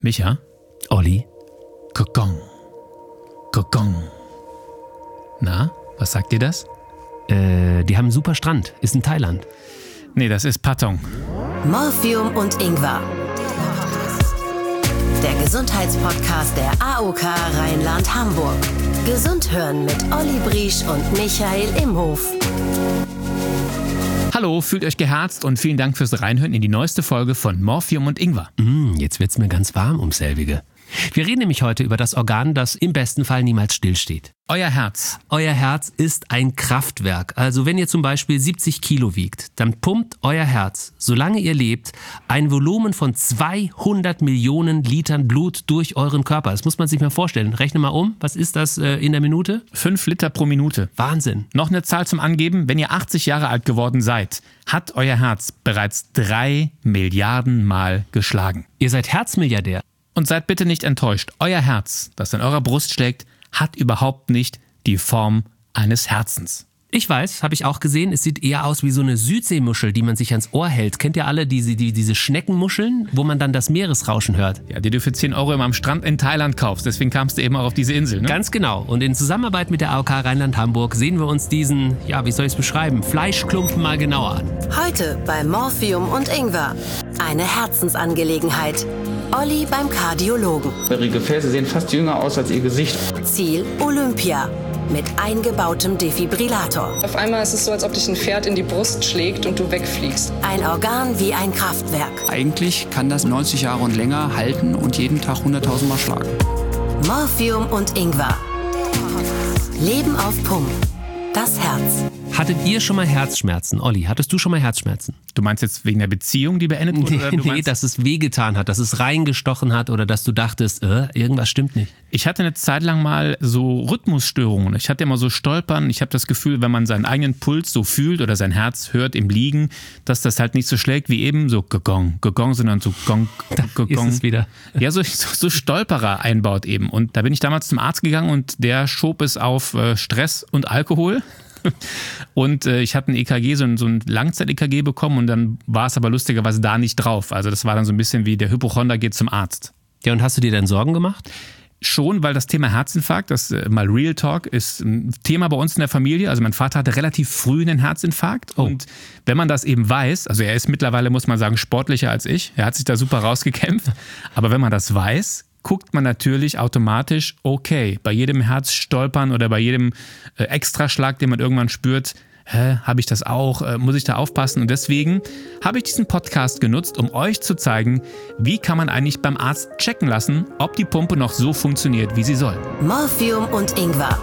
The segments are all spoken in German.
Micha? Olli? Kokong. Kokong. Na, was sagt dir das? Die haben einen super Strand. Ist in Thailand. Nee, das ist Patong. Morphium und Ingwer. Der Gesundheitspodcast der AOK Rheinland-Hamburg. Gesund hören mit Olli Briesch und Michael Imhof. Hallo, fühlt euch geherzt und vielen Dank fürs Reinhören in die neueste Folge von Morphium und Ingwer. Jetzt wird's mir ganz warm ums selbige. Wir reden nämlich heute über das Organ, das im besten Fall niemals stillsteht. Euer Herz. Euer Herz ist ein Kraftwerk. Also wenn ihr zum Beispiel 70 Kilo wiegt, dann pumpt euer Herz, solange ihr lebt, ein Volumen von 200 Millionen Litern Blut durch euren Körper. Das muss man sich mal vorstellen. Rechne mal um. Was ist das in der Minute? 5 Liter pro Minute. Wahnsinn. Noch eine Zahl zum Angeben. Wenn ihr 80 Jahre alt geworden seid, hat euer Herz bereits 3 Milliarden Mal geschlagen. Ihr seid Herzmilliardär. Und seid bitte nicht enttäuscht. Euer Herz, das in eurer Brust schlägt, hat überhaupt nicht die Form eines Herzens. Ich weiß, habe ich auch gesehen, es sieht eher aus wie so eine Südseemuschel, die man sich ans Ohr hält. Kennt ihr alle diese Schneckenmuscheln, wo man dann das Meeresrauschen hört? Ja, die du für 10 Euro immer am Strand in Thailand kaufst. Deswegen kamst du eben auch auf diese Insel, ne? Ganz genau. Und in Zusammenarbeit mit der AOK Rheinland-Hamburg sehen wir uns diesen, wie soll ich es beschreiben, Fleischklumpen mal genauer an. Heute bei Morphium und Ingwer. Eine Herzensangelegenheit. Olli beim Kardiologen. Ihre Gefäße sehen fast jünger aus als ihr Gesicht. Ziel Olympia. Mit eingebautem Defibrillator. Auf einmal ist es so, als ob dich ein Pferd in die Brust schlägt und du wegfliegst. Ein Organ wie ein Kraftwerk. Eigentlich kann das 90 Jahre und länger halten und jeden Tag 100.000 Mal schlagen. Morphium und Ingwer. Leben auf Pump. Das Herz. Hattet ihr schon mal Herzschmerzen? Olli, hattest du schon mal Herzschmerzen? Du meinst jetzt wegen der Beziehung, die beendet wurde? Oder du meinst, dass es wehgetan hat, dass es reingestochen hat oder dass du dachtest, irgendwas stimmt nicht. Ich hatte eine Zeit lang mal so Rhythmusstörungen. Ich hatte immer so Stolpern. Ich habe das Gefühl, wenn man seinen eigenen Puls so fühlt oder sein Herz hört im Liegen, dass das halt nicht so schlägt wie eben so Gong, Gong, sondern so Gong, Gong. Ist es wieder. Ja, so Stolperer einbaut eben. Und da bin ich damals zum Arzt gegangen und der schob es auf Stress und Alkohol. Und ich hatte ein EKG, so ein Langzeit-EKG bekommen und dann war es aber lustigerweise da nicht drauf. Also das war dann so ein bisschen wie der Hypochonder geht zum Arzt. Ja, und hast du dir dann Sorgen gemacht? Schon, weil das Thema Herzinfarkt, das mal Real Talk, ist ein Thema bei uns in der Familie. Also mein Vater hatte relativ früh einen Herzinfarkt. Oh. Und wenn man das eben weiß, also er ist mittlerweile, muss man sagen, sportlicher als ich. Er hat sich da super rausgekämpft. Aber wenn man das weiß, guckt man natürlich automatisch, okay, bei jedem Herzstolpern oder bei jedem Extraschlag, den man irgendwann spürt, habe ich das auch, muss ich da aufpassen? Und deswegen habe ich diesen Podcast genutzt, um euch zu zeigen, wie kann man eigentlich beim Arzt checken lassen, ob die Pumpe noch so funktioniert, wie sie soll. Morphium und Ingwer.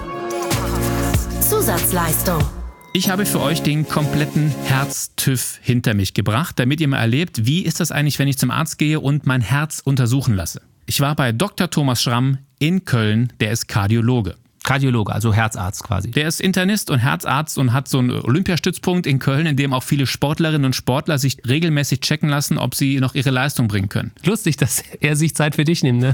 Zusatzleistung. Ich habe für euch den kompletten Herz-TÜV hinter mich gebracht, damit ihr mal erlebt, wie ist das eigentlich, wenn ich zum Arzt gehe und mein Herz untersuchen lasse. Ich war bei Dr. Thomas Schramm in Köln, der ist Kardiologe. Kardiologe, also Herzarzt quasi. Der ist Internist und Herzarzt und hat so einen Olympiastützpunkt in Köln, in dem auch viele Sportlerinnen und Sportler sich regelmäßig checken lassen, ob sie noch ihre Leistung bringen können. Lustig, dass er sich Zeit für dich nimmt, ne?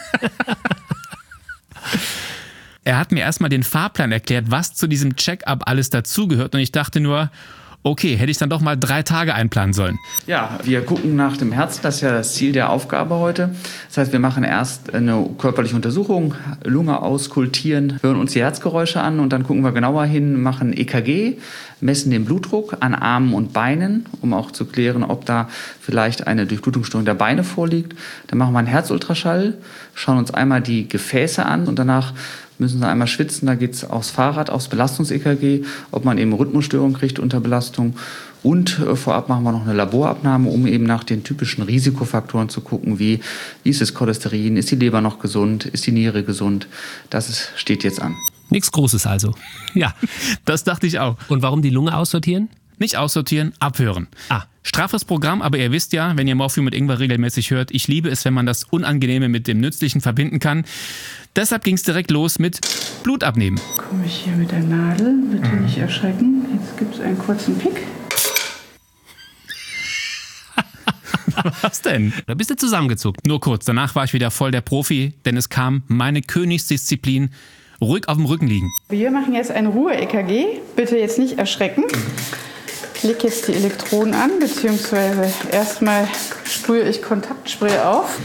Er hat mir erstmal den Fahrplan erklärt, was zu diesem Check-up alles dazugehört und ich dachte nur, okay, hätte ich dann doch mal 3 Tage einplanen sollen. Ja, wir gucken nach dem Herzen, das ist ja das Ziel der Aufgabe heute. Das heißt, wir machen erst eine körperliche Untersuchung, Lunge auskultieren, hören uns die Herzgeräusche an und dann gucken wir genauer hin, machen EKG, messen den Blutdruck an Armen und Beinen, um auch zu klären, ob da vielleicht eine Durchblutungsstörung der Beine vorliegt. Dann machen wir einen Herzultraschall, schauen uns einmal die Gefäße an und danach müssen sie einmal schwitzen, da geht es aufs Fahrrad, aufs Belastungs-EKG, ob man eben Rhythmusstörungen kriegt unter Belastung. Und vorab machen wir noch eine Laborabnahme, um eben nach den typischen Risikofaktoren zu gucken, wie ist das Cholesterin, ist die Leber noch gesund, ist die Niere gesund. Steht jetzt an. Nichts Großes also. Ja, Das dachte ich auch. und warum die Lunge aussortieren? Nicht aussortieren, abhören. Straffes Programm, aber ihr wisst ja, wenn ihr Morphium mit Ingwer regelmäßig hört, ich liebe es, wenn man das Unangenehme mit dem Nützlichen verbinden kann. Deshalb ging es direkt los mit Blut abnehmen. Komme ich hier mit der Nadel, bitte nicht erschrecken. Jetzt gibt es einen kurzen Pick. Was denn? Da bist du zusammengezuckt. Nur kurz, danach war ich wieder voll der Profi, denn es kam meine Königsdisziplin, ruhig auf dem Rücken liegen. Wir machen jetzt ein Ruhe-EKG. Bitte jetzt nicht erschrecken. Ich lege jetzt die Elektroden an, beziehungsweise erstmal sprühe ich Kontaktspray auf.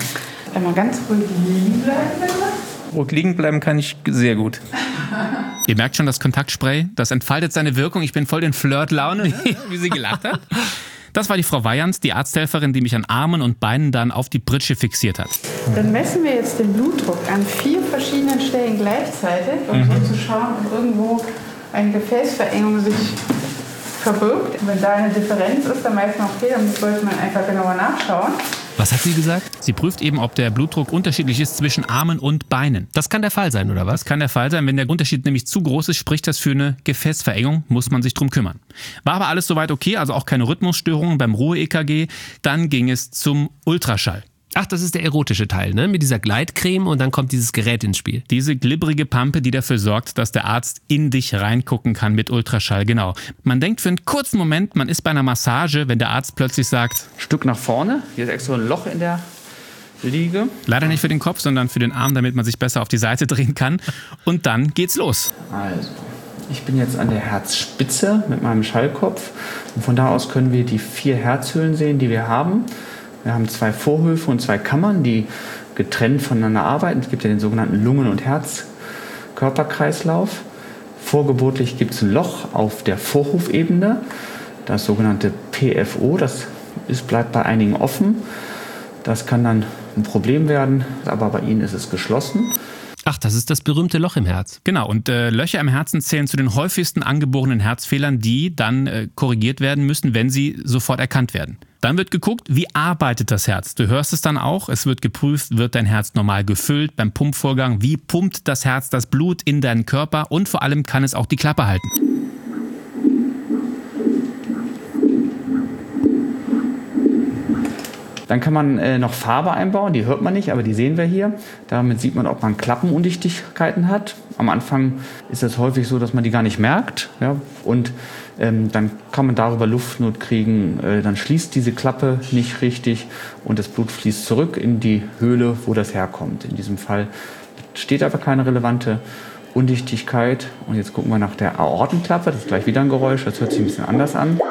Einmal ganz ruhig liegen bleiben, bitte. Ruhig liegen bleiben kann ich sehr gut. Ihr merkt schon, das Kontaktspray, das entfaltet seine Wirkung. Ich bin voll in Flirt-Laune, wie sie gelacht hat. Das war die Frau Weyand, die Arzthelferin, die mich an Armen und Beinen dann auf die Pritsche fixiert hat. Dann messen wir jetzt den Blutdruck an 4 verschiedenen Stellen gleichzeitig, um so zu schauen, ob irgendwo eine Gefäßverengung sich verbirgt. Wenn da eine Differenz ist, dann weiß man, okay, dann sollte man einfach genauer nachschauen. Was hat sie gesagt? Sie prüft eben, ob der Blutdruck unterschiedlich ist zwischen Armen und Beinen. Das kann der Fall sein, oder was? Das kann der Fall sein. Wenn der Unterschied nämlich zu groß ist, spricht das für eine Gefäßverengung, muss man sich drum kümmern. War aber alles soweit okay, also auch keine Rhythmusstörungen beim Ruhe-EKG. Dann ging es zum Ultraschall. Ach, das ist der erotische Teil, ne? Mit dieser Gleitcreme und dann kommt dieses Gerät ins Spiel. Diese glibberige Pampe, die dafür sorgt, dass der Arzt in dich reingucken kann mit Ultraschall, genau. Man denkt für einen kurzen Moment, man ist bei einer Massage, wenn der Arzt plötzlich sagt, Stück nach vorne, hier ist extra ein Loch in der Liege. leider nicht für den Kopf, sondern für den Arm, damit man sich besser auf die Seite drehen kann. Und dann geht's los. Also, ich bin jetzt an der Herzspitze mit meinem Schallkopf. Und von da aus können wir die 4 Herzhöhlen sehen, die wir haben. Wir haben 2 Vorhöfe und 2 Kammern, die getrennt voneinander arbeiten. Es gibt ja den sogenannten Lungen- und Herzkörperkreislauf. Vorgeburtlich gibt es ein Loch auf der Vorhofebene, das sogenannte PFO. Das bleibt bei einigen offen. Das kann dann ein Problem werden, aber bei Ihnen ist es geschlossen. Ach, das ist das berühmte Loch im Herz. Genau, und Löcher im Herzen zählen zu den häufigsten angeborenen Herzfehlern, die dann korrigiert werden müssen, wenn sie sofort erkannt werden. Dann wird geguckt, wie arbeitet das Herz. Du hörst es dann auch, es wird geprüft, wird dein Herz normal gefüllt beim Pumpvorgang, wie pumpt das Herz das Blut in deinen Körper und vor allem kann es auch die Klappe halten. Dann kann man noch Farbe einbauen, die hört man nicht, aber die sehen wir hier. Damit sieht man, ob man Klappenundichtigkeiten hat. Am Anfang ist es häufig so, dass man die gar nicht merkt. Ja? Und dann kann man darüber Luftnot kriegen, dann schließt diese Klappe nicht richtig und das Blut fließt zurück in die Höhle, wo das herkommt. In diesem Fall steht aber keine relevante Undichtigkeit. Und jetzt gucken wir nach der Aortenklappe, das ist gleich wieder ein Geräusch, das hört sich ein bisschen anders an.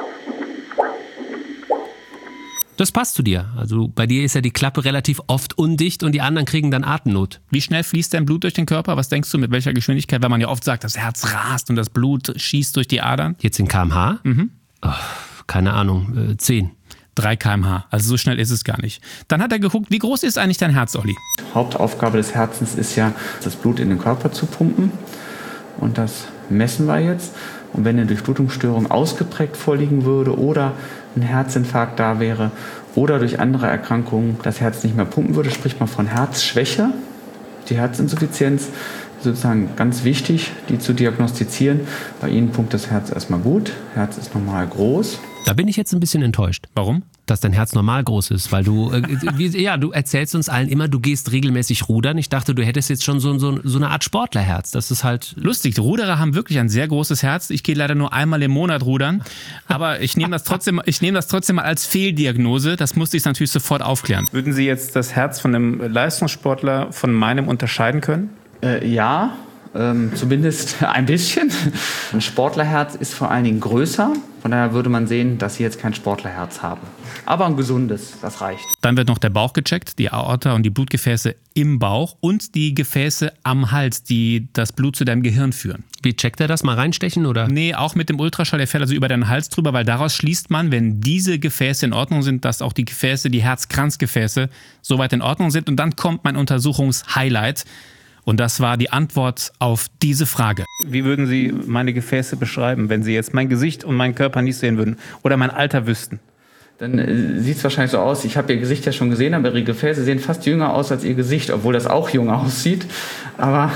Das passt zu dir. Also bei dir ist ja die Klappe relativ oft undicht und die anderen kriegen dann Atemnot. Wie schnell fließt dein Blut durch den Körper? Was denkst du, mit welcher Geschwindigkeit? Weil man ja oft sagt, das Herz rast und das Blut schießt durch die Adern. Jetzt in km/h? Oh, keine Ahnung, 10. 3 km/h. Also so schnell ist es gar nicht. Dann hat er geguckt, wie groß ist eigentlich dein Herz, Olli? Hauptaufgabe des Herzens ist ja, das Blut in den Körper zu pumpen. Und das messen wir jetzt. Und wenn eine Durchblutungsstörung ausgeprägt vorliegen würde oder ein Herzinfarkt da wäre oder durch andere Erkrankungen das Herz nicht mehr pumpen würde, spricht man von Herzschwäche. Die Herzinsuffizienz ist sozusagen ganz wichtig, die zu diagnostizieren. Bei Ihnen pumpt das Herz erstmal gut, Herz ist normal groß. Da bin ich jetzt ein bisschen enttäuscht. Warum? Dass dein Herz normal groß ist, weil du, du erzählst uns allen immer, du gehst regelmäßig rudern. Ich dachte, du hättest jetzt schon so eine Art Sportlerherz. Das ist halt lustig. Die Ruderer haben wirklich ein sehr großes Herz. Ich gehe leider nur einmal im Monat rudern, aber ich nehme das trotzdem mal als Fehldiagnose. Das musste ich natürlich sofort aufklären. Würden Sie jetzt das Herz von einem Leistungssportler von meinem unterscheiden können? Ja. Zumindest ein bisschen. Ein Sportlerherz ist vor allen Dingen größer. Von daher würde man sehen, dass Sie jetzt kein Sportlerherz haben. Aber ein gesundes, das reicht. Dann wird noch der Bauch gecheckt, die Aorta und die Blutgefäße im Bauch und die Gefäße am Hals, die das Blut zu deinem Gehirn führen. Wie checkt er das? Mal reinstechen oder? Nee, auch mit dem Ultraschall, der fährt also über deinen Hals drüber, weil daraus schließt man, wenn diese Gefäße in Ordnung sind, dass auch die Gefäße, die Herzkranzgefäße soweit in Ordnung sind. Und dann kommt mein Untersuchungshighlight. Und das war die Antwort auf diese Frage. Wie würden Sie meine Gefäße beschreiben, wenn Sie jetzt mein Gesicht und meinen Körper nicht sehen würden oder mein Alter wüssten? Dann sieht es wahrscheinlich so aus, ich habe Ihr Gesicht ja schon gesehen, aber Ihre Gefäße sehen fast jünger aus als Ihr Gesicht, obwohl das auch jung aussieht. Aber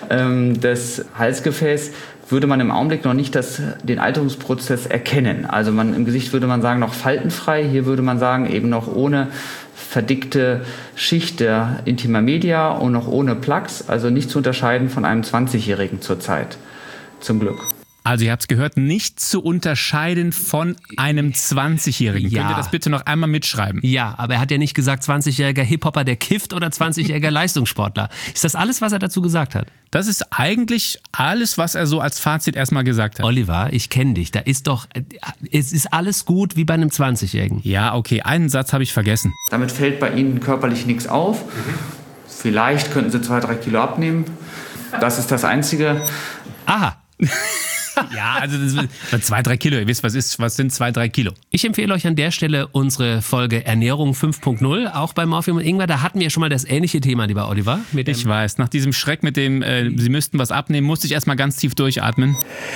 das Halsgefäß würde man im Augenblick noch nicht den Alterungsprozess erkennen. Also im Gesicht würde man sagen, noch faltenfrei, hier würde man sagen, eben noch ohne verdickte Schicht der Intima Media und noch ohne Plaques, also nicht zu unterscheiden von einem 20-Jährigen zurzeit. Zum Glück. Also ihr habt es gehört, nicht zu unterscheiden von einem 20-Jährigen. Ja. Könnt ihr das bitte noch einmal mitschreiben? Ja, aber er hat ja nicht gesagt 20-jähriger Hip-Hopper, der kifft oder 20-jähriger Leistungssportler. Ist das alles, was er dazu gesagt hat? Das ist eigentlich alles, was er so als Fazit erstmal gesagt hat. Oliver, ich kenne dich. Es ist alles gut wie bei einem 20-Jährigen. Ja, okay, einen Satz habe ich vergessen. Damit fällt bei Ihnen körperlich nichts auf. Vielleicht könnten Sie 2-3 Kilo abnehmen. Das ist das Einzige. Aha. Ja, also 2-3 Kilo, ihr wisst, was sind 2-3 Kilo? Ich empfehle euch an der Stelle unsere Folge Ernährung 5.0, auch bei Morphium und Ingwer. Da hatten wir schon mal das ähnliche Thema, lieber Oliver. Ich weiß, nach diesem Schreck mit dem, Sie müssten was abnehmen, musste ich erstmal ganz tief durchatmen.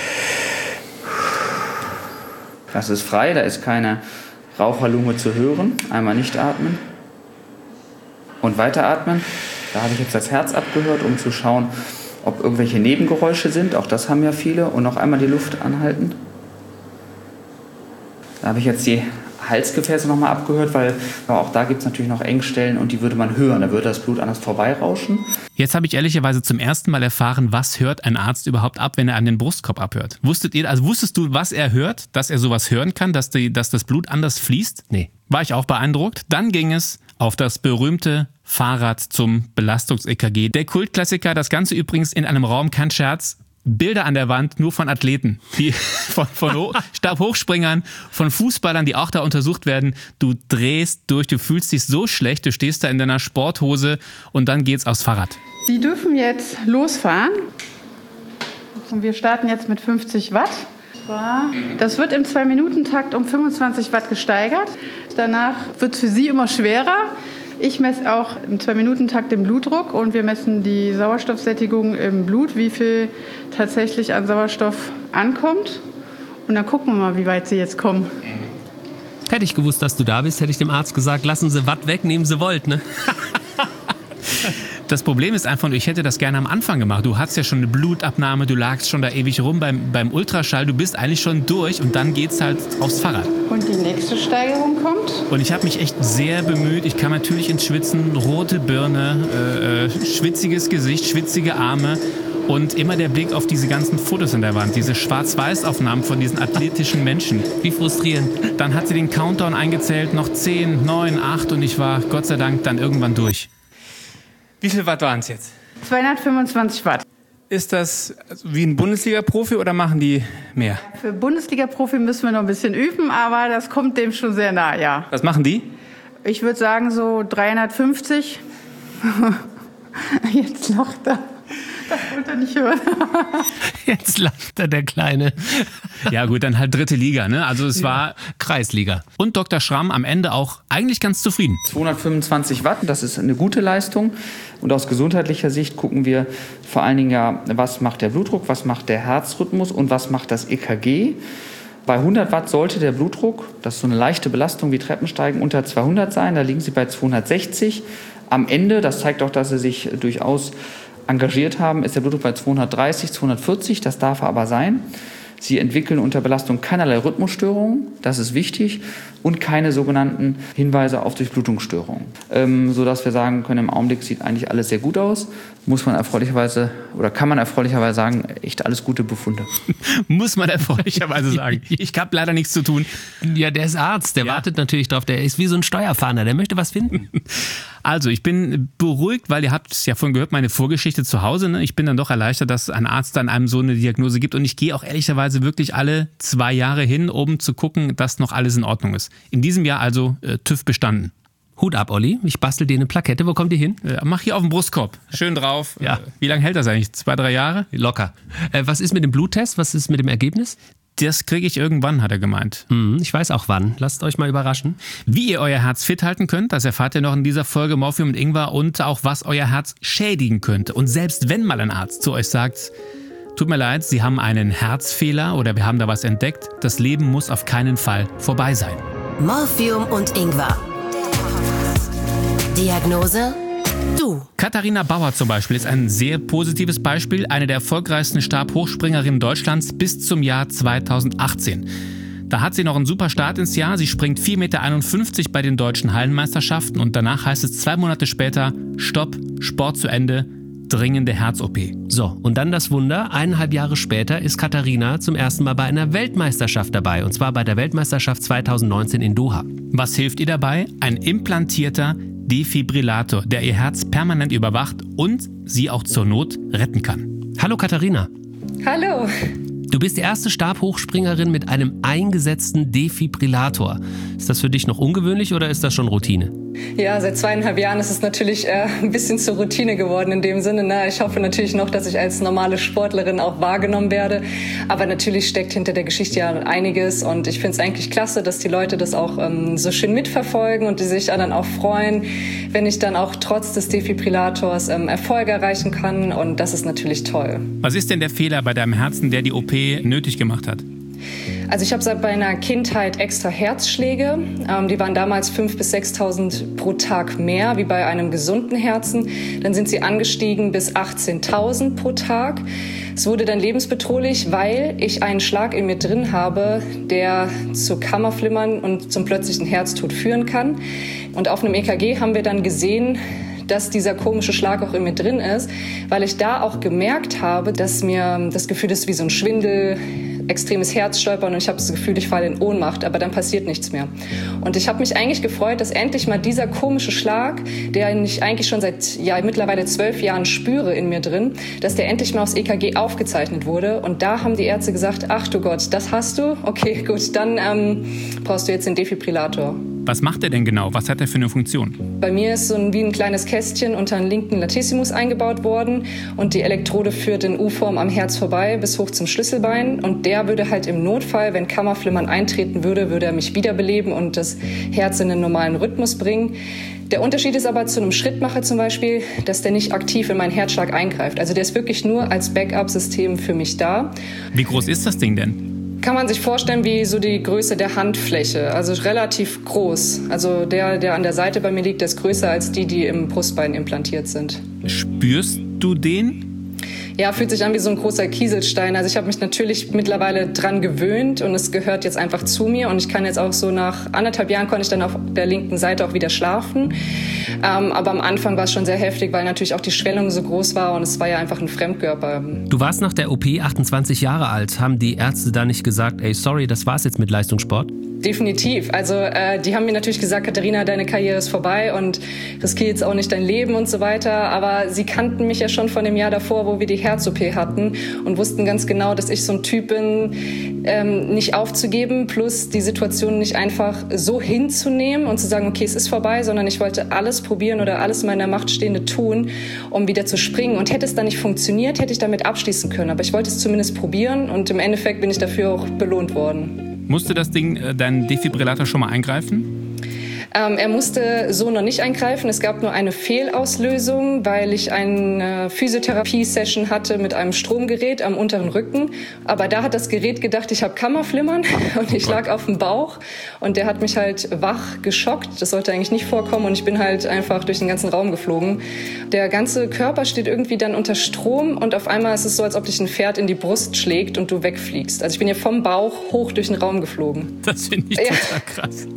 Das ist frei, da ist keine Raucherlunge zu hören. Einmal nicht atmen und weiteratmen. Da habe ich jetzt das Herz abgehört, um zu schauen, ob irgendwelche Nebengeräusche sind. Auch das haben ja viele. Und noch einmal die Luft anhalten. Da habe ich jetzt die Halsgefäße nochmal abgehört, weil auch da gibt es natürlich noch Engstellen und die würde man hören. Da würde das Blut anders vorbeirauschen. Jetzt habe ich ehrlicherweise zum ersten Mal erfahren, was hört ein Arzt überhaupt ab, wenn er an den Brustkorb abhört. Wusstest du, was er hört, dass er sowas hören kann, dass das Blut anders fließt? Nee. War ich auch beeindruckt. Dann ging es auf das berühmte Fahrrad zum Belastungs-EKG. Der Kultklassiker, das Ganze übrigens in einem Raum, kein Scherz, Bilder an der Wand nur von Athleten, die von Stabhochspringern, von Fußballern, die auch da untersucht werden. Du drehst durch, du fühlst dich so schlecht, du stehst da in deiner Sporthose und dann geht's aufs Fahrrad. Sie dürfen jetzt losfahren. Und wir starten jetzt mit 50 Watt. Das wird im 2-Minuten-Takt um 25 Watt gesteigert. Danach wird es für Sie immer schwerer. Ich messe auch im 2-Minuten-Takt den Blutdruck und wir messen die Sauerstoffsättigung im Blut, wie viel tatsächlich an Sauerstoff ankommt. Und dann gucken wir mal, wie weit Sie jetzt kommen. Hätte ich gewusst, dass du da bist, hätte ich dem Arzt gesagt, lassen Sie Watt weg, nehmen Sie Volt, ne? Das Problem ist einfach, ich hätte das gerne am Anfang gemacht. Du hattest ja schon eine Blutabnahme, du lagst schon da ewig rum beim Ultraschall, du bist eigentlich schon durch und dann geht's halt aufs Fahrrad. Und die nächste Steigerung kommt. Und ich habe mich echt sehr bemüht. Ich kam natürlich ins Schwitzen, rote Birne, schwitziges Gesicht, schwitzige Arme und immer der Blick auf diese ganzen Fotos an der Wand, diese Schwarz-Weiß-Aufnahmen von diesen athletischen Menschen. Wie frustrierend. Dann hat sie den Countdown eingezählt, noch 10, 9, 8 und ich war Gott sei Dank dann irgendwann durch. Wie viel Watt waren es jetzt? 225 Watt. Ist das wie ein Bundesliga-Profi oder machen die mehr? Für Bundesliga-Profi müssen wir noch ein bisschen üben, aber das kommt dem schon sehr nah, ja. Was machen die? Ich würde sagen so 350. Jetzt lacht er. Das wollte er nicht hören. Jetzt lacht er, der Kleine. Ja gut, dann halt dritte Liga, ne? Also es war Kreisliga. Und Dr. Schramm am Ende auch eigentlich ganz zufrieden. 225 Watt, das ist eine gute Leistung. Und aus gesundheitlicher Sicht gucken wir vor allen Dingen ja, was macht der Blutdruck, was macht der Herzrhythmus und was macht das EKG. Bei 100 Watt sollte der Blutdruck, das ist so eine leichte Belastung wie Treppensteigen, unter 200 sein. Da liegen Sie bei 260. Am Ende, das zeigt auch, dass Sie sich durchaus engagiert haben, ist der Blutdruck bei 230, 240. Das darf er aber sein. Sie entwickeln unter Belastung keinerlei Rhythmusstörungen, das ist wichtig, und keine sogenannten Hinweise auf Durchblutungsstörungen. Sodass wir sagen können, im Augenblick sieht eigentlich alles sehr gut aus. Muss man erfreulicherweise oder kann man erfreulicherweise sagen, echt alles gute Befunde. Muss man erfreulicherweise sagen. Ich habe leider nichts zu tun. Ja, der ist Arzt, der wartet natürlich drauf. Der ist wie so ein Steuerfahnder, der möchte was finden. Also, ich bin beruhigt, weil ihr habt es ja vorhin gehört, meine Vorgeschichte zu Hause. Ne? Ich bin dann doch erleichtert, dass ein Arzt dann einem so eine Diagnose gibt. Und ich gehe auch ehrlicherweise wirklich alle 2 Jahre hin, um zu gucken, dass noch alles in Ordnung ist. In diesem Jahr also TÜV bestanden. Hut ab, Olli. Ich bastel dir eine Plakette. Wo kommt die hin? Mach hier auf den Brustkorb. Schön drauf. Ja. Wie lange hält das eigentlich? 2, 3 Jahre? Locker. Was ist mit dem Bluttest? Was ist mit dem Ergebnis? Das kriege ich irgendwann, hat er gemeint. Ich weiß auch wann. Lasst euch mal überraschen. Wie ihr euer Herz fit halten könnt, das erfahrt ihr noch in dieser Folge Morphium und Ingwer und auch was euer Herz schädigen könnte. Und selbst wenn mal ein Arzt zu euch sagt, tut mir leid, Sie haben einen Herzfehler oder wir haben da was entdeckt, das Leben muss auf keinen Fall vorbei sein. Morphium und Ingwer. Diagnose? Du. Katharina Bauer zum Beispiel ist ein sehr positives Beispiel, eine der erfolgreichsten Stabhochspringerinnen Deutschlands bis zum Jahr 2018. Da hat sie noch einen super Start ins Jahr. Sie springt 4,51 Meter bei den deutschen Hallenmeisterschaften und danach heißt es 2 Monate später, Stopp, Sport zu Ende, dringende Herz-OP. So, und dann das Wunder, 1,5 Jahre später ist Katharina zum ersten Mal bei einer Weltmeisterschaft dabei. Und zwar bei der Weltmeisterschaft 2019 in Doha. Was hilft ihr dabei? Ein implantierter Defibrillator, der ihr Herz permanent überwacht und sie auch zur Not retten kann. Hallo Katharina. Hallo. Du bist die erste Stabhochspringerin mit einem eingesetzten Defibrillator. Ist das für dich noch ungewöhnlich oder ist das schon Routine? Ja, seit 2,5 Jahren ist es natürlich ein bisschen zur Routine geworden in dem Sinne. Ne? Ich hoffe natürlich noch, dass ich als normale Sportlerin auch wahrgenommen werde. Aber natürlich steckt hinter der Geschichte ja einiges. Und ich finde es eigentlich klasse, dass die Leute das auch so schön mitverfolgen und die sich dann auch freuen, wenn ich dann auch trotz des Defibrillators Erfolge erreichen kann. Und das ist natürlich toll. Was ist denn der Fehler bei deinem Herzen, der die OP nötig gemacht hat? Also ich habe seit meiner Kindheit extra Herzschläge. Die waren damals 5.000 bis 6.000 pro Tag mehr, wie bei einem gesunden Herzen. Dann sind sie angestiegen bis 18.000 pro Tag. Es wurde dann lebensbedrohlich, weil ich einen Schlag in mir drin habe, der zu Kammerflimmern und zum plötzlichen Herztod führen kann. Und auf einem EKG haben wir dann gesehen, dass dieser komische Schlag auch in mir drin ist, weil ich da auch gemerkt habe, dass mir das Gefühl ist wie so ein Schwindel, extremes Herzstolpern und ich habe das Gefühl, ich falle in Ohnmacht, aber dann passiert nichts mehr. Und ich habe mich eigentlich gefreut, dass endlich mal dieser komische Schlag, den ich eigentlich schon seit mittlerweile 12 Jahren spüre in mir drin, dass der endlich mal aufs EKG aufgezeichnet wurde. Und da haben die Ärzte gesagt, ach du Gott, das hast du? Okay, gut, dann brauchst du jetzt den Defibrillator. Was macht er denn genau? Was hat er für eine Funktion? Bei mir ist so wie ein kleines Kästchen unter den linken Latissimus eingebaut worden und die Elektrode führt in U-Form am Herz vorbei bis hoch zum Schlüsselbein und der würde halt im Notfall, wenn Kammerflimmern eintreten würde, würde er mich wiederbeleben und das Herz in den normalen Rhythmus bringen. Der Unterschied ist aber zu einem Schrittmacher zum Beispiel, dass der nicht aktiv in meinen Herzschlag eingreift. Also der ist wirklich nur als Backup-System für mich da. Wie groß ist das Ding denn? Kann man sich vorstellen wie so die Größe der Handfläche, also relativ groß. Also der an der Seite bei mir liegt, der ist größer als die im Brustbein implantiert sind. Spürst du den? Ja, fühlt sich an wie so ein großer Kieselstein. Also ich habe mich natürlich mittlerweile dran gewöhnt und es gehört jetzt einfach zu mir. Und ich kann jetzt auch so nach 1,5 Jahren konnte ich dann auf der linken Seite auch wieder schlafen. Aber am Anfang war es schon sehr heftig, weil natürlich auch die Schwellung so groß war und es war ja einfach ein Fremdkörper. Du warst nach der OP 28 Jahre alt. Haben die Ärzte da nicht gesagt, ey, sorry, das war's jetzt mit Leistungssport? Definitiv. Also die haben mir natürlich gesagt, Katharina, deine Karriere ist vorbei und riskier jetzt auch nicht dein Leben und so weiter. Aber sie kannten mich ja schon von dem Jahr davor, wo wir die Herz-OP hatten und wussten ganz genau, dass ich so ein Typ bin, nicht aufzugeben, plus die Situation nicht einfach so hinzunehmen und zu sagen, okay, es ist vorbei, sondern ich wollte alles probieren oder alles in meiner Macht Stehende tun, um wieder zu springen. Und hätte es dann nicht funktioniert, hätte ich damit abschließen können. Aber ich wollte es zumindest probieren und im Endeffekt bin ich dafür auch belohnt worden. Musste das Ding, dein Defibrillator, schon mal eingreifen? Er musste so noch nicht eingreifen. Es gab nur eine Fehlauslösung, weil ich eine Physiotherapie-Session hatte mit einem Stromgerät am unteren Rücken. Aber da hat das Gerät gedacht, ich habe Kammerflimmern und ich lag auf dem Bauch. Und der hat mich halt wach geschockt. Das sollte eigentlich nicht vorkommen und ich bin halt einfach durch den ganzen Raum geflogen. Der ganze Körper steht irgendwie dann unter Strom und auf einmal ist es so, als ob dich ein Pferd in die Brust schlägt und du wegfliegst. Also ich bin ja vom Bauch hoch durch den Raum geflogen. Das finde ich total krass.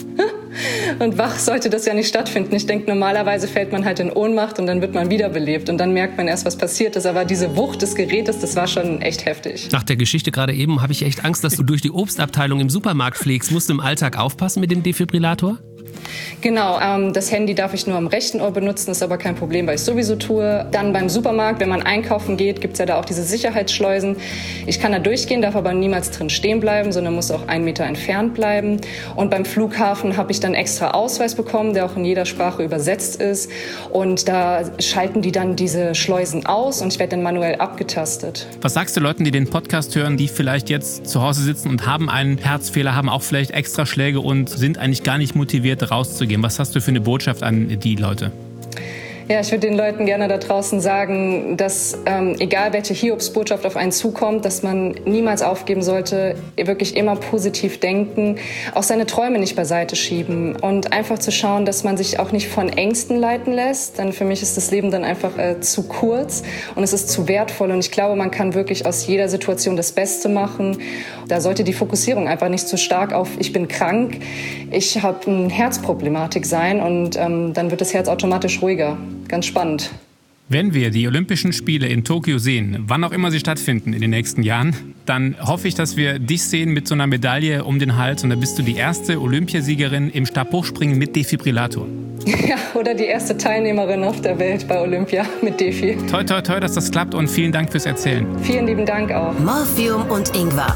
Und wach sollte das ja nicht stattfinden. Ich denke, normalerweise fällt man halt in Ohnmacht und dann wird man wiederbelebt. Und dann merkt man erst, was passiert ist. Aber diese Wucht des Gerätes, das war schon echt heftig. Nach der Geschichte gerade eben habe ich echt Angst, dass du durch die Obstabteilung im Supermarkt fliegst. Musst du im Alltag aufpassen mit dem Defibrillator? Genau, das Handy darf ich nur am rechten Ohr benutzen, ist aber kein Problem, weil ich sowieso tue. Dann beim Supermarkt, wenn man einkaufen geht, gibt es ja da auch diese Sicherheitsschleusen. Ich kann da durchgehen, darf aber niemals drin stehen bleiben, sondern muss auch 1 Meter entfernt bleiben. Und beim Flughafen habe ich dann extra Ausweis bekommen, der auch in jeder Sprache übersetzt ist. Und da schalten die dann diese Schleusen aus und ich werde dann manuell abgetastet. Was sagst du Leuten, die den Podcast hören, die vielleicht jetzt zu Hause sitzen und haben einen Herzfehler, haben auch vielleicht Extraschläge und sind eigentlich gar nicht motiviert, rauszugehen? Was hast du für eine Botschaft an die Leute? Ja, ich würde den Leuten gerne da draußen sagen, dass egal welche Hiobsbotschaft auf einen zukommt, dass man niemals aufgeben sollte, wirklich immer positiv denken, auch seine Träume nicht beiseite schieben und einfach zu schauen, dass man sich auch nicht von Ängsten leiten lässt, denn für mich ist das Leben dann einfach zu kurz und es ist zu wertvoll und ich glaube, man kann wirklich aus jeder Situation das Beste machen. Da sollte die Fokussierung einfach nicht zu stark auf ich bin krank, ich habe eine Herzproblematik sein und dann wird das Herz automatisch ruhiger. Ganz spannend. Wenn wir die Olympischen Spiele in Tokio sehen, wann auch immer sie stattfinden in den nächsten Jahren, dann hoffe ich, dass wir dich sehen mit so einer Medaille um den Hals und dann bist du die erste Olympiasiegerin im Stabhochspringen mit Defibrillator. Ja, oder die erste Teilnehmerin auf der Welt bei Olympia mit Defi. Toi, toi, toi, dass das klappt und vielen Dank fürs Erzählen. Vielen lieben Dank auch. Morphium und Ingwer.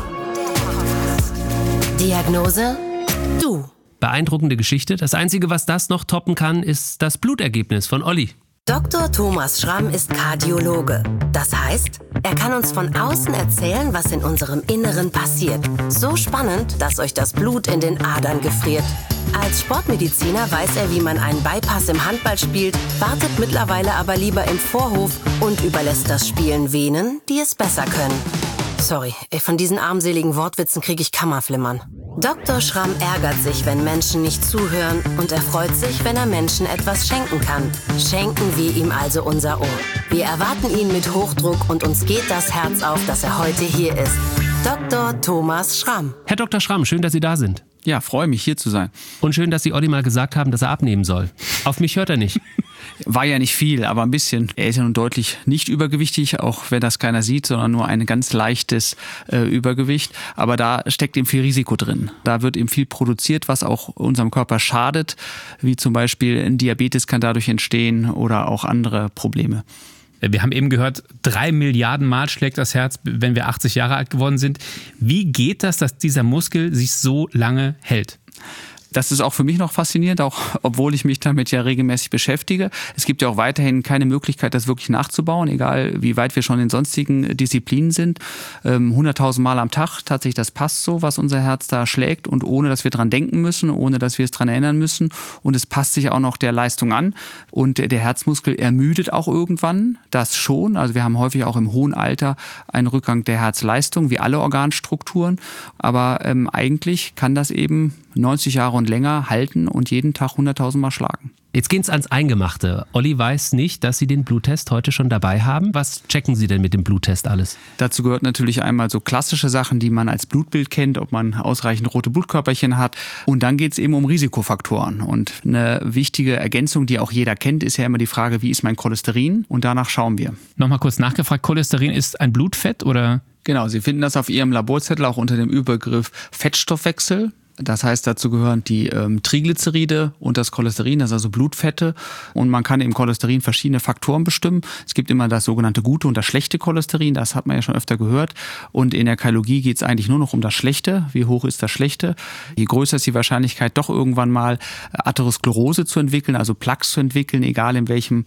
Diagnose: Du. Beeindruckende Geschichte. Das Einzige, was das noch toppen kann, ist das Blutergebnis von Olli. Dr. Thomas Schramm ist Kardiologe. Das heißt, er kann uns von außen erzählen, was in unserem Inneren passiert. So spannend, dass euch das Blut in den Adern gefriert. Als Sportmediziner weiß er, wie man einen Bypass im Handball spielt, wartet mittlerweile aber lieber im Vorhof und überlässt das Spielen Venen, die es besser können. Sorry, von diesen armseligen Wortwitzen kriege ich Kammerflimmern. Dr. Schramm ärgert sich, wenn Menschen nicht zuhören und er freut sich, wenn er Menschen etwas schenken kann. Schenken wir ihm also unser Ohr. Wir erwarten ihn mit Hochdruck und uns geht das Herz auf, dass er heute hier ist. Dr. Thomas Schramm. Herr Dr. Schramm, schön, dass Sie da sind. Ja, freue mich, hier zu sein. Und schön, dass Sie Olli mal gesagt haben, dass er abnehmen soll. Auf mich hört er nicht. War ja nicht viel, aber ein bisschen. Er ist ja nun deutlich nicht übergewichtig, auch wenn das keiner sieht, sondern nur ein ganz leichtes Übergewicht. Aber da steckt eben viel Risiko drin. Da wird eben viel produziert, was auch unserem Körper schadet, wie zum Beispiel ein Diabetes kann dadurch entstehen oder auch andere Probleme. Wir haben eben gehört, 3 Milliarden Mal schlägt das Herz, wenn wir 80 Jahre alt geworden sind. Wie geht das, dass dieser Muskel sich so lange hält? Das ist auch für mich noch faszinierend, auch obwohl ich mich damit ja regelmäßig beschäftige. Es gibt ja auch weiterhin keine Möglichkeit, das wirklich nachzubauen, egal wie weit wir schon in sonstigen Disziplinen sind. 100.000 Mal am Tag, tatsächlich, das passt so, was unser Herz da schlägt und ohne, dass wir dran denken müssen, ohne, dass wir es dran erinnern müssen. Und es passt sich auch noch der Leistung an. Und der Herzmuskel ermüdet auch irgendwann, das schon. Also wir haben häufig auch im hohen Alter einen Rückgang der Herzleistung, wie alle Organstrukturen. Aber eigentlich kann das eben 90 Jahre und länger halten und jeden Tag 100.000 Mal schlagen. Jetzt geht's ans Eingemachte. Olli weiß nicht, dass Sie den Bluttest heute schon dabei haben. Was checken Sie denn mit dem Bluttest alles? Dazu gehört natürlich einmal so klassische Sachen, die man als Blutbild kennt, ob man ausreichend rote Blutkörperchen hat. Und dann geht's eben um Risikofaktoren. Und eine wichtige Ergänzung, die auch jeder kennt, ist ja immer die Frage, wie ist mein Cholesterin? Und danach schauen wir. Nochmal kurz nachgefragt, Cholesterin ist ein Blutfett oder? Genau, Sie finden das auf Ihrem Laborzettel auch unter dem Überbegriff Fettstoffwechsel. Das heißt, dazu gehören die Triglyceride und das Cholesterin, das sind also Blutfette. Und man kann im Cholesterin verschiedene Faktoren bestimmen. Es gibt immer das sogenannte gute und das schlechte Cholesterin, das hat man ja schon öfter gehört. Und in der Kardiologie geht es eigentlich nur noch um das Schlechte. Wie hoch ist das Schlechte? Je größer ist die Wahrscheinlichkeit, doch irgendwann mal Atherosklerose zu entwickeln, also Plaques zu entwickeln, egal in welchem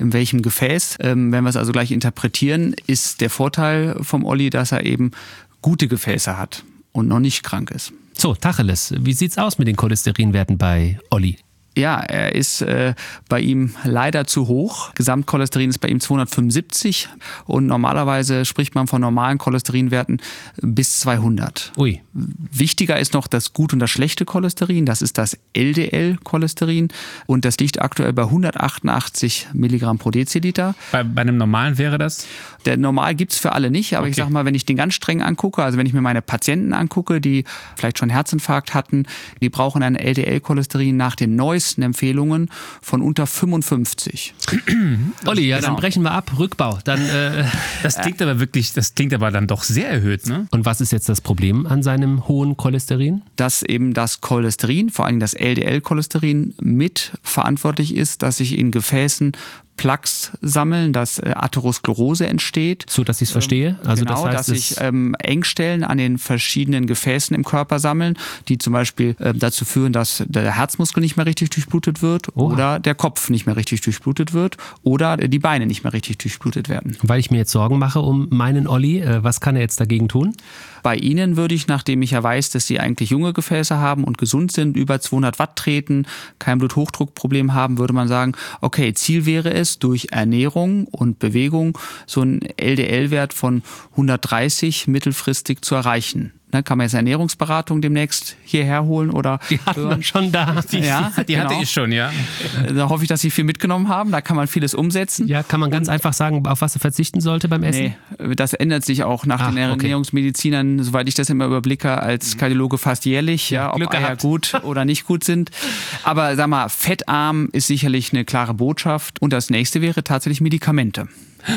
Gefäß. Wenn wir es also gleich interpretieren, ist der Vorteil vom Olli, dass er eben gute Gefäße hat und noch nicht krank ist. So, Tacheles, wie sieht's aus mit den Cholesterinwerten bei Olli? Ja, er ist bei ihm leider zu hoch. Gesamtcholesterin ist bei ihm 275 und normalerweise spricht man von normalen Cholesterinwerten bis 200. Ui. Wichtiger ist noch das gute und das schlechte Cholesterin, das ist das LDL-Cholesterin und das liegt aktuell bei 188 Milligramm pro Deziliter. Bei einem normalen wäre das? Der Normal gibt's für alle nicht, aber okay. Ich sag mal, wenn ich den ganz streng angucke, also wenn ich mir meine Patienten angucke, die vielleicht schon Herzinfarkt hatten, die brauchen ein LDL-Cholesterin nach den neuesten Empfehlungen von unter 55. Olli, ja, genau. Dann brechen wir ab, Rückbau. Dann, das klingt aber dann doch sehr erhöht, ne? Und was ist jetzt das Problem an seinem hohen Cholesterin? Dass eben das Cholesterin, vor allem das LDL-Cholesterin, mit verantwortlich ist, dass sich in Gefäßen Plaques sammeln, dass Atherosklerose entsteht. So, dass ich es verstehe? Also genau, das heißt, dass sich Engstellen an den verschiedenen Gefäßen im Körper sammeln, die zum Beispiel dazu führen, dass der Herzmuskel nicht mehr richtig durchblutet wird oder der Kopf nicht mehr richtig durchblutet wird oder die Beine nicht mehr richtig durchblutet werden. Weil ich mir jetzt Sorgen mache um meinen Olli, was kann er jetzt dagegen tun? Bei Ihnen würde ich, nachdem ich ja weiß, dass Sie eigentlich junge Gefäße haben und gesund sind, über 200 Watt treten, kein Bluthochdruckproblem haben, würde man sagen, okay, Ziel wäre es, durch Ernährung und Bewegung so einen LDL-Wert von 130 mittelfristig zu erreichen. Ne, kann man jetzt Ernährungsberatung demnächst hierher holen oder die hatten wir schon da. Die hatte ich schon, ja. Da hoffe ich, dass Sie viel mitgenommen haben. Da kann man vieles umsetzen. Ja, kann man ganz einfach sagen, auf was er verzichten sollte beim Essen? Nee, das ändert sich auch nach den Ernährungsmedizinern, soweit ich das immer überblicke, als Kardiologe fast jährlich, ja, ob Eier gut oder nicht gut sind. Aber sag mal, fettarm ist sicherlich eine klare Botschaft. Und das nächste wäre tatsächlich Medikamente.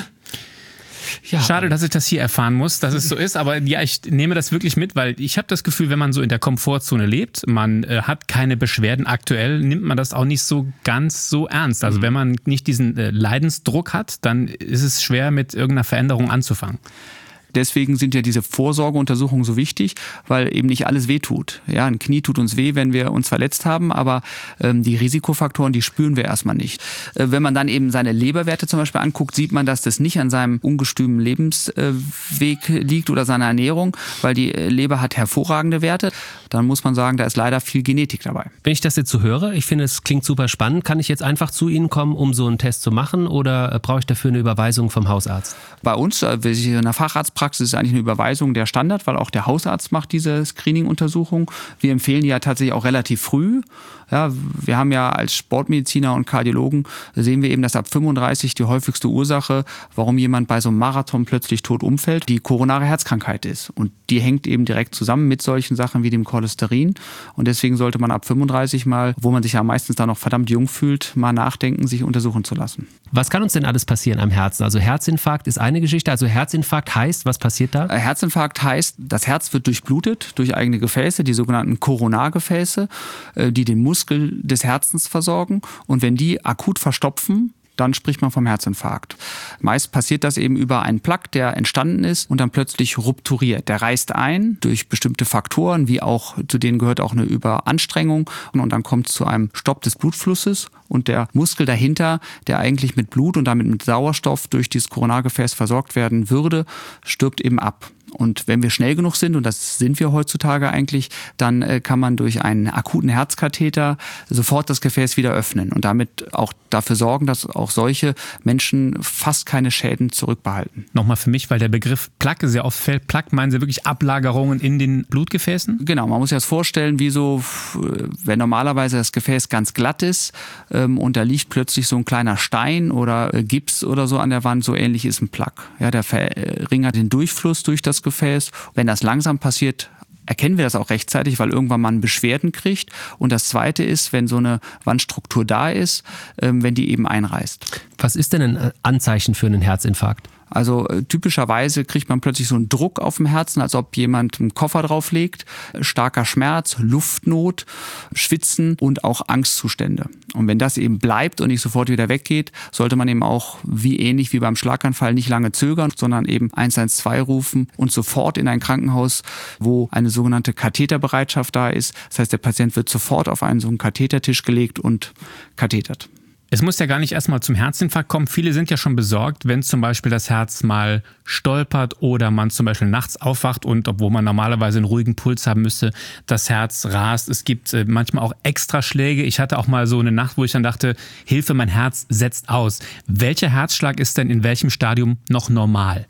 Ja. Schade, dass ich das hier erfahren muss, dass es so ist, aber ja, ich nehme das wirklich mit, weil ich habe das Gefühl, wenn man so in der Komfortzone lebt, man hat keine Beschwerden aktuell, nimmt man das auch nicht so ganz so ernst. Also wenn man nicht diesen Leidensdruck hat, dann ist es schwer, mit irgendeiner Veränderung anzufangen. Deswegen sind ja diese Vorsorgeuntersuchungen so wichtig, weil eben nicht alles wehtut. Ja, ein Knie tut uns weh, wenn wir uns verletzt haben, aber die Risikofaktoren, die spüren wir erstmal nicht. Wenn man dann eben seine Leberwerte zum Beispiel anguckt, sieht man, dass das nicht an seinem ungestümen Lebensweg liegt oder seiner Ernährung, weil die Leber hat hervorragende Werte. Dann muss man sagen, da ist leider viel Genetik dabei. Wenn ich das jetzt so höre, ich finde, es klingt super spannend. Kann ich jetzt einfach zu Ihnen kommen, um so einen Test zu machen, oder brauche ich dafür eine Überweisung vom Hausarzt? Bei uns, in der Facharztpraxis, ist eigentlich eine Überweisung der Standard, weil auch der Hausarzt macht diese Screening-Untersuchung. Wir empfehlen die ja tatsächlich auch relativ früh. Ja, wir haben ja als Sportmediziner und Kardiologen, sehen wir eben, dass ab 35 die häufigste Ursache, warum jemand bei so einem Marathon plötzlich tot umfällt, die koronare Herzkrankheit ist. Und die hängt eben direkt zusammen mit solchen Sachen wie dem Cholesterin. Und deswegen sollte man ab 35 mal, wo man sich ja meistens da noch verdammt jung fühlt, mal nachdenken, sich untersuchen zu lassen. Was kann uns denn alles passieren am Herzen? Also Herzinfarkt ist eine Geschichte. Also Herzinfarkt heißt, was passiert da? Herzinfarkt heißt, das Herz wird durchblutet durch eigene Gefäße, die sogenannten Koronargefäße, die den Muskel des Herzens versorgen. Und wenn die akut verstopfen, dann spricht man vom Herzinfarkt. Meist passiert das eben über einen Plaque, der entstanden ist und dann plötzlich rupturiert. Der reißt ein durch bestimmte Faktoren, wie auch, zu denen gehört auch eine Überanstrengung. Und dann kommt es zu einem Stopp des Blutflusses und der Muskel dahinter, der eigentlich mit Blut und damit mit Sauerstoff durch dieses Koronargefäß versorgt werden würde, stirbt eben ab. Und wenn wir schnell genug sind, und das sind wir heutzutage eigentlich, dann kann man durch einen akuten Herzkatheter sofort das Gefäß wieder öffnen und damit auch dafür sorgen, dass auch solche Menschen fast keine Schäden zurückbehalten. Nochmal für mich, weil der Begriff Plaque sehr oft fällt. Plaque, meinen Sie wirklich Ablagerungen in den Blutgefäßen? Genau, man muss sich das vorstellen, wie so, wenn normalerweise das Gefäß ganz glatt ist und da liegt plötzlich so ein kleiner Stein oder Gips oder so an der Wand, so ähnlich ist ein Plaque. Ja, der verringert den Durchfluss durch das Gefäß. Wenn das langsam passiert, erkennen wir das auch rechtzeitig, weil irgendwann man Beschwerden kriegt. Und das Zweite ist, wenn so eine Wandstruktur da ist, wenn die eben einreißt. Was ist denn ein Anzeichen für einen Herzinfarkt? Also typischerweise kriegt man plötzlich so einen Druck auf dem Herzen, als ob jemand einen Koffer drauflegt, starker Schmerz, Luftnot, Schwitzen und auch Angstzustände. Und wenn das eben bleibt und nicht sofort wieder weggeht, sollte man eben auch ähnlich wie beim Schlaganfall nicht lange zögern, sondern eben 112 rufen und sofort in ein Krankenhaus, wo eine sogenannte Katheterbereitschaft da ist. Das heißt, der Patient wird sofort auf einen so einen Kathetertisch gelegt und kathetert. Es muss ja gar nicht erstmal zum Herzinfarkt kommen. Viele sind ja schon besorgt, wenn zum Beispiel das Herz mal stolpert oder man zum Beispiel nachts aufwacht und obwohl man normalerweise einen ruhigen Puls haben müsste, das Herz rast. Es gibt manchmal auch Extraschläge. Ich hatte auch mal so eine Nacht, wo ich dann dachte, Hilfe, mein Herz setzt aus. Welcher Herzschlag ist denn in welchem Stadium noch normal?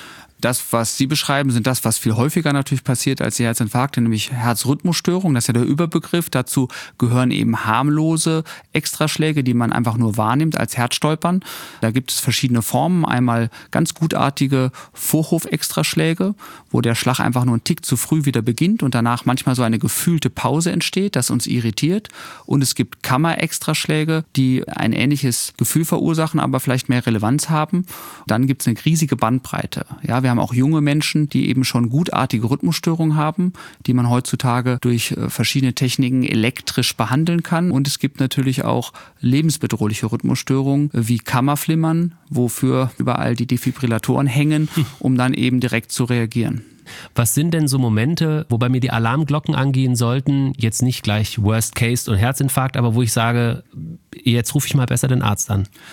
Das, was Sie beschreiben, sind das, was viel häufiger natürlich passiert als die Herzinfarkte, nämlich Herzrhythmusstörungen. Das ist ja der Überbegriff. Dazu gehören eben harmlose Extraschläge, die man einfach nur wahrnimmt als Herzstolpern. Da gibt es verschiedene Formen. Einmal ganz gutartige Vorhof-Extraschläge, wo der Schlag einfach nur einen Tick zu früh wieder beginnt und danach manchmal so eine gefühlte Pause entsteht, das uns irritiert. Und es gibt Kammer-Extraschläge, die ein ähnliches Gefühl verursachen, aber vielleicht mehr Relevanz haben. Dann gibt es eine riesige Bandbreite. Ja, wir haben auch junge Menschen, die eben schon gutartige Rhythmusstörungen haben, die man heutzutage durch verschiedene Techniken elektrisch behandeln kann. Und es gibt natürlich auch lebensbedrohliche Rhythmusstörungen wie Kammerflimmern, wofür überall die Defibrillatoren hängen, um dann eben direkt zu reagieren. Was sind denn so Momente, wo bei mir die Alarmglocken angehen sollten, jetzt nicht gleich Worst Case und Herzinfarkt, aber wo ich sage, jetzt rufe ich mal besser den Arzt an?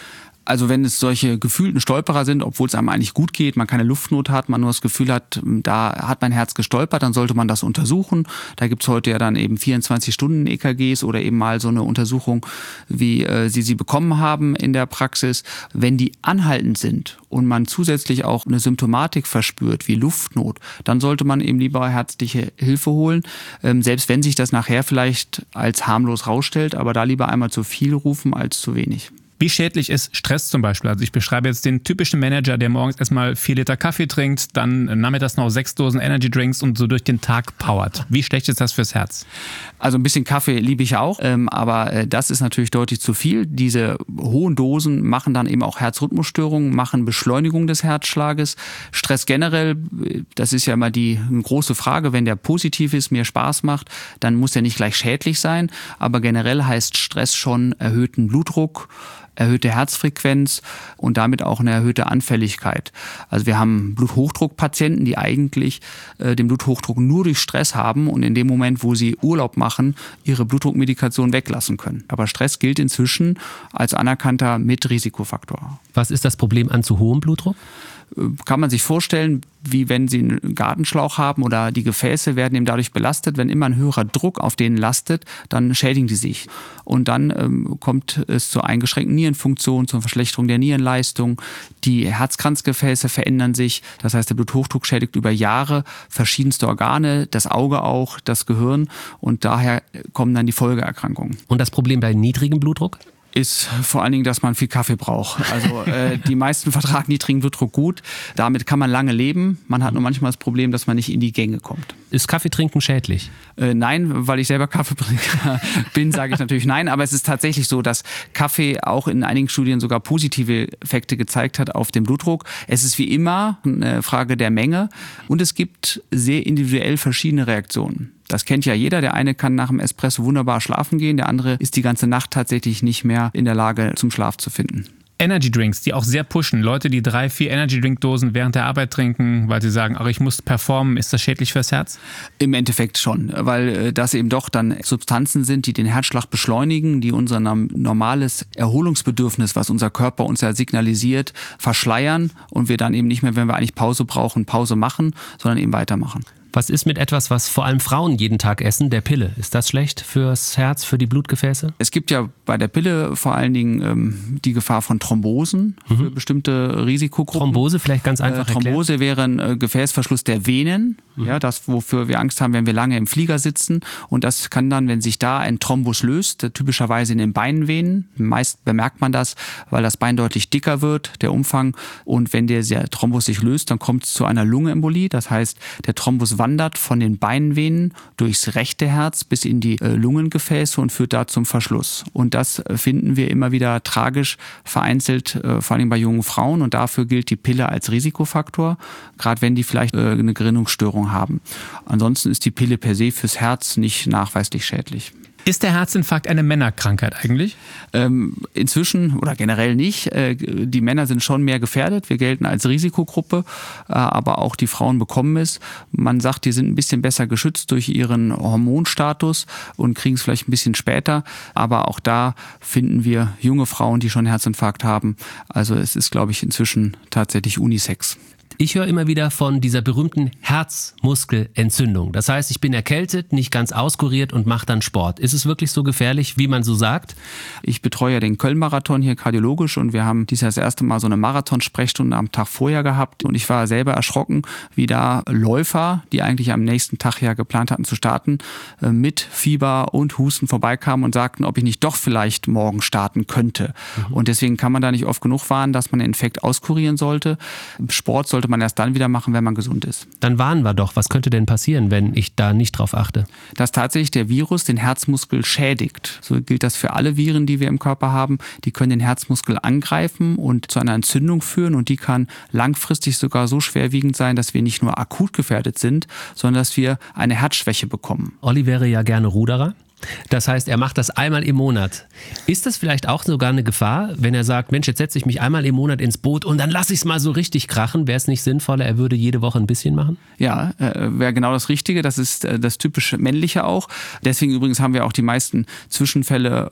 Also wenn es solche gefühlten Stolperer sind, obwohl es einem eigentlich gut geht, man keine Luftnot hat, man nur das Gefühl hat, da hat mein Herz gestolpert, dann sollte man das untersuchen. Da gibt's heute ja dann eben 24-Stunden-EKGs oder eben mal so eine Untersuchung, wie Sie bekommen haben in der Praxis. Wenn die anhaltend sind und man zusätzlich auch eine Symptomatik verspürt, wie Luftnot, dann sollte man eben lieber ärztliche Hilfe holen, selbst wenn sich das nachher vielleicht als harmlos rausstellt, aber da lieber einmal zu viel rufen als zu wenig. Wie schädlich ist Stress zum Beispiel? Also ich beschreibe jetzt den typischen Manager, der morgens erstmal 4 Liter Kaffee trinkt, dann nachmittags noch 6 Dosen Energy Drinks und so durch den Tag powert. Wie schlecht ist das fürs Herz? Also ein bisschen Kaffee liebe ich auch, aber das ist natürlich deutlich zu viel. Diese hohen Dosen machen dann eben auch Herzrhythmusstörungen, machen Beschleunigung des Herzschlages. Stress generell, das ist ja immer die große Frage, wenn der positiv ist, mir Spaß macht, dann muss der nicht gleich schädlich sein, aber generell heißt Stress schon erhöhten Blutdruck, erhöhte Herzfrequenz und damit auch eine erhöhte Anfälligkeit. Also wir haben Bluthochdruckpatienten, die eigentlich den Bluthochdruck nur durch Stress haben und in dem Moment, wo sie Urlaub machen, ihre Blutdruckmedikation weglassen können. Aber Stress gilt inzwischen als anerkannter Mitrisikofaktor. Was ist das Problem an zu hohem Blutdruck? Kann man sich vorstellen, wie wenn Sie einen Gartenschlauch haben oder die Gefäße werden eben dadurch belastet. Wenn immer ein höherer Druck auf denen lastet, dann schädigen die sich. Und dann kommt es zur eingeschränkten Nierenfunktion, zur Verschlechterung der Nierenleistung. Die Herzkranzgefäße verändern sich. Das heißt, der Bluthochdruck schädigt über Jahre verschiedenste Organe, das Auge auch, das Gehirn. Und daher kommen dann die Folgeerkrankungen. Und das Problem bei niedrigem Blutdruck? Ist vor allen Dingen, dass man viel Kaffee braucht. Also die meisten vertragen niedrigen Blutdruck gut. Damit kann man lange leben. Man hat nur manchmal das Problem, dass man nicht in die Gänge kommt. Ist Kaffeetrinken schädlich? Nein, weil ich selber Kaffeetrinker bin, sage ich natürlich nein. Aber es ist tatsächlich so, dass Kaffee auch in einigen Studien sogar positive Effekte gezeigt hat auf den Blutdruck. Es ist wie immer eine Frage der Menge und es gibt sehr individuell verschiedene Reaktionen. Das kennt ja jeder. Der eine kann nach dem Espresso wunderbar schlafen gehen, der andere ist die ganze Nacht tatsächlich nicht mehr in der Lage, zum Schlaf zu finden. Energy Drinks, die auch sehr pushen. Leute, die 3, 4 Energy Drink Dosen während der Arbeit trinken, weil sie sagen, ach, ich muss performen. Ist das schädlich fürs Herz? Im Endeffekt schon, weil das eben doch dann Substanzen sind, die den Herzschlag beschleunigen, die unser normales Erholungsbedürfnis, was unser Körper uns ja signalisiert, verschleiern und wir dann eben nicht mehr, wenn wir eigentlich Pause brauchen, Pause machen, sondern eben weitermachen. Was ist mit etwas, was vor allem Frauen jeden Tag essen, der Pille? Ist das schlecht fürs Herz, für die Blutgefäße? Es gibt ja bei der Pille vor allen Dingen die Gefahr von Thrombosen für bestimmte Risikogruppen. Thrombose vielleicht ganz einfach Thrombose wäre ein Gefäßverschluss der Venen, ja, das, wofür wir Angst haben, wenn wir lange im Flieger sitzen. Und das kann dann, wenn sich da ein Thrombus löst, typischerweise in den Beinvenen, meist bemerkt man das, weil das Bein deutlich dicker wird, der Umfang. Und wenn der Thrombus sich löst, dann kommt es zu einer Lungenembolie. Das heißt, der Thrombus wandert von den Beinvenen durchs rechte Herz bis in die Lungengefäße und führt da zum Verschluss. Und das finden wir immer wieder tragisch vereinzelt, vor allem bei jungen Frauen. Und dafür gilt die Pille als Risikofaktor, gerade wenn die vielleicht eine Gerinnungsstörung haben. Ansonsten ist die Pille per se fürs Herz nicht nachweislich schädlich. Ist der Herzinfarkt eine Männerkrankheit eigentlich? Inzwischen oder generell nicht. Die Männer sind schon mehr gefährdet. Wir gelten als Risikogruppe, aber auch die Frauen bekommen es. Man sagt, die sind ein bisschen besser geschützt durch ihren Hormonstatus und kriegen es vielleicht ein bisschen später. Aber auch da finden wir junge Frauen, die schon Herzinfarkt haben. Also es ist, glaube ich, inzwischen tatsächlich unisex. Ich höre immer wieder von dieser berühmten Herzmuskelentzündung. Das heißt, ich bin erkältet, nicht ganz auskuriert und mache dann Sport. Ist es wirklich so gefährlich, wie man so sagt? Ich betreue den Köln-Marathon hier kardiologisch und wir haben dieses Jahr das erste Mal so eine Marathonsprechstunde am Tag vorher gehabt. Und ich war selber erschrocken, wie da Läufer, die eigentlich am nächsten Tag ja geplant hatten zu starten, mit Fieber und Husten vorbeikamen und sagten, ob ich nicht doch vielleicht morgen starten könnte. Und deswegen kann man da nicht oft genug warnen, dass man den Infekt auskurieren sollte. Sport sollte man erst dann wieder machen, wenn man gesund ist. Dann warnen wir doch. Was könnte denn passieren, wenn ich da nicht drauf achte? Dass tatsächlich der Virus den Herzmuskel schädigt. So gilt das für alle Viren, die wir im Körper haben. Die können den Herzmuskel angreifen und zu einer Entzündung führen und die kann langfristig sogar so schwerwiegend sein, dass wir nicht nur akut gefährdet sind, sondern dass wir eine Herzschwäche bekommen. Olli wäre ja gerne Ruderer. Das heißt, er macht das einmal im Monat. Ist das vielleicht auch sogar eine Gefahr, wenn er sagt, Mensch, jetzt setze ich mich einmal im Monat ins Boot und dann lasse ich es mal so richtig krachen? Wäre es nicht sinnvoller, er würde jede Woche ein bisschen machen? Ja, wäre genau das Richtige. Das ist das typische Männliche auch. Deswegen übrigens haben wir auch die meisten Zwischenfälle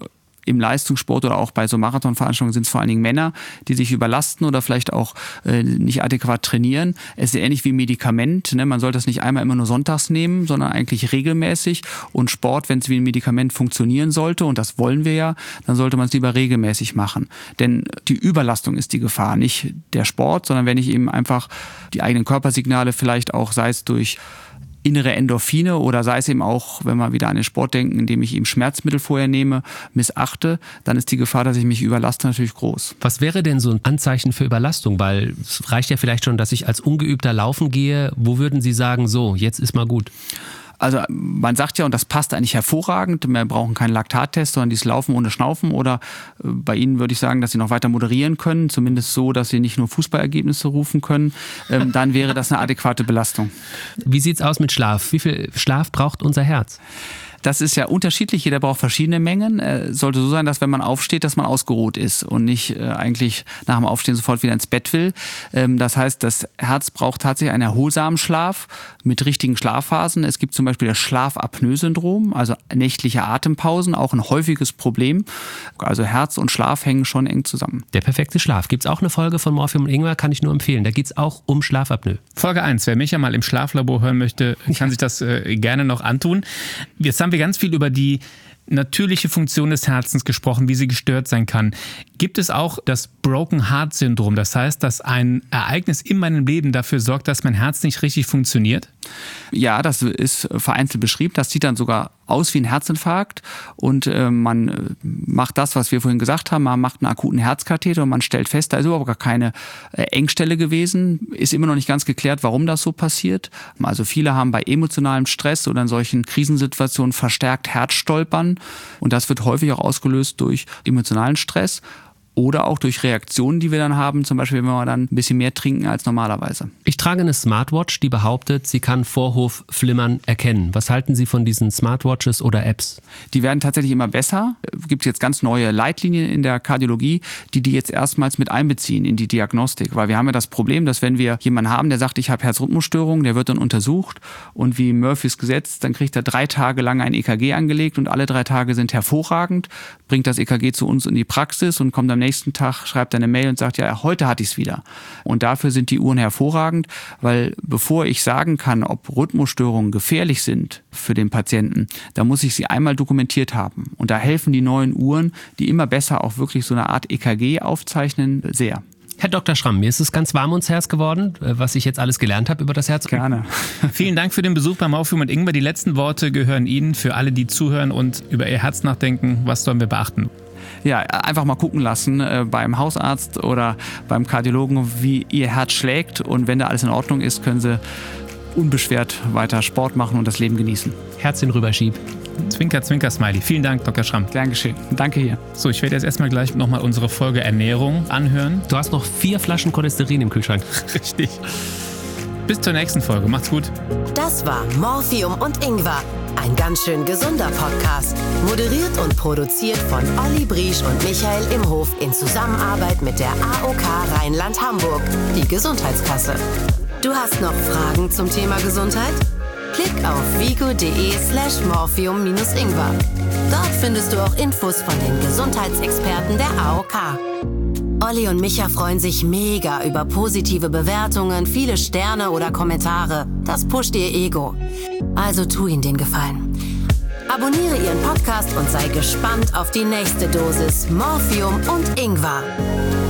im Leistungssport oder auch bei so Marathonveranstaltungen sind es vor allen Dingen Männer, die sich überlasten oder vielleicht auch nicht adäquat trainieren. Es ist ähnlich wie Medikament. Ne? Man sollte das nicht einmal immer nur sonntags nehmen, sondern eigentlich regelmäßig. Und Sport, wenn es wie ein Medikament funktionieren sollte, und das wollen wir ja, dann sollte man es lieber regelmäßig machen. Denn die Überlastung ist die Gefahr, nicht der Sport, sondern wenn ich eben einfach die eigenen Körpersignale vielleicht auch, sei es durch innere Endorphine oder sei es eben auch, wenn wir wieder an den Sport denken, indem ich eben Schmerzmittel vorher nehme, missachte, dann ist die Gefahr, dass ich mich überlaste, natürlich groß. Was wäre denn so ein Anzeichen für Überlastung? Weil es reicht ja vielleicht schon, dass ich als Ungeübter laufen gehe. Wo würden Sie sagen, so, jetzt ist mal gut? Also man sagt ja, und das passt eigentlich hervorragend, wir brauchen keinen Laktattest, sondern dieses Laufen ohne Schnaufen. Oder bei Ihnen würde ich sagen, dass Sie noch weiter moderieren können, zumindest so, dass Sie nicht nur Fußballergebnisse rufen können. Dann wäre das eine adäquate Belastung. Wie sieht's aus mit Schlaf? Wie viel Schlaf braucht unser Herz? Das ist ja unterschiedlich, jeder braucht verschiedene Mengen. Sollte so sein, dass wenn man aufsteht, dass man ausgeruht ist und nicht eigentlich nach dem Aufstehen sofort wieder ins Bett will. Das heißt, das Herz braucht tatsächlich einen erholsamen Schlaf mit richtigen Schlafphasen. Es gibt zum Beispiel das Schlafapnoe-Syndrom, also nächtliche Atempausen, auch ein häufiges Problem. Also Herz und Schlaf hängen schon eng zusammen. Der perfekte Schlaf. Gibt's auch eine Folge von Morphium und Ingwer, kann ich nur empfehlen. Da geht's auch um Schlafapnoe. Folge 1, wer mich ja mal im Schlaflabor hören möchte, kann sich das gerne noch antun. Jetzt haben wir ganz viel über die natürliche Funktion des Herzens gesprochen, wie sie gestört sein kann. Gibt es auch das Broken Heart Syndrom? Das heißt, dass ein Ereignis in meinem Leben dafür sorgt, dass mein Herz nicht richtig funktioniert? Ja, das ist vereinzelt beschrieben. Das sieht dann sogar aus wie ein Herzinfarkt und man macht das, was wir vorhin gesagt haben, man macht einen akuten Herzkatheter und man stellt fest, da ist überhaupt gar keine Engstelle gewesen. Ist immer noch nicht ganz geklärt, warum das so passiert. Also viele haben bei emotionalem Stress oder in solchen Krisensituationen verstärkt Herzstolpern und das wird häufig auch ausgelöst durch emotionalen Stress. Oder auch durch Reaktionen, die wir dann haben, zum Beispiel, wenn wir dann ein bisschen mehr trinken als normalerweise. Ich trage eine Smartwatch, die behauptet, sie kann Vorhofflimmern erkennen. Was halten Sie von diesen Smartwatches oder Apps? Die werden tatsächlich immer besser. Es gibt jetzt ganz neue Leitlinien in der Kardiologie, die jetzt erstmals mit einbeziehen in die Diagnostik. Weil wir haben ja das Problem, dass wenn wir jemanden haben, der sagt, ich habe Herzrhythmusstörungen, der wird dann untersucht und wie Murphys Gesetz, dann kriegt er 3 Tage lang ein EKG angelegt und alle 3 Tage sind hervorragend, bringt das EKG zu uns in die Praxis und kommt am nächsten Tag, schreibt eine Mail und sagt, ja, heute hatte ich es wieder. Und dafür sind die Uhren hervorragend, weil bevor ich sagen kann, ob Rhythmusstörungen gefährlich sind für den Patienten, da muss ich sie einmal dokumentiert haben. Und da helfen die neuen Uhren, die immer besser auch wirklich so eine Art EKG aufzeichnen, sehr. Herr Dr. Schramm, mir ist es ganz warm ums Herz geworden, was ich jetzt alles gelernt habe über das Herz. Gerne. Vielen Dank für den Besuch beim Morphium und Ingwer. Die letzten Worte gehören Ihnen, für alle, die zuhören und über ihr Herz nachdenken. Was sollen wir beachten? Ja, einfach mal gucken lassen beim Hausarzt oder beim Kardiologen, wie ihr Herz schlägt. Und wenn da alles in Ordnung ist, können Sie unbeschwert weiter Sport machen und das Leben genießen. Herzchen rüberschieb. Zwinker, zwinker, Smiley. Vielen Dank, Dr. Schramm. Gern geschehen. Danke hier. So, ich werde jetzt erstmal gleich nochmal unsere Folge Ernährung anhören. Du hast noch 4 Flaschen Cholesterin im Kühlschrank. Richtig. Bis zur nächsten Folge. Macht's gut. Das war Morphium und Ingwer. Ein ganz schön gesunder Podcast. Moderiert und produziert von Olli Briesch und Michael Imhof in Zusammenarbeit mit der AOK Rheinland-Hamburg, die Gesundheitskasse. Du hast noch Fragen zum Thema Gesundheit? Klick auf vigo.de/morphium-ingwer. Dort findest du auch Infos von den Gesundheitsexperten der AOK. Olli und Micha freuen sich mega über positive Bewertungen, viele Sterne oder Kommentare. Das pusht ihr Ego. Also tu ihnen den Gefallen. Abonniere ihren Podcast und sei gespannt auf die nächste Dosis Morphium und Ingwer.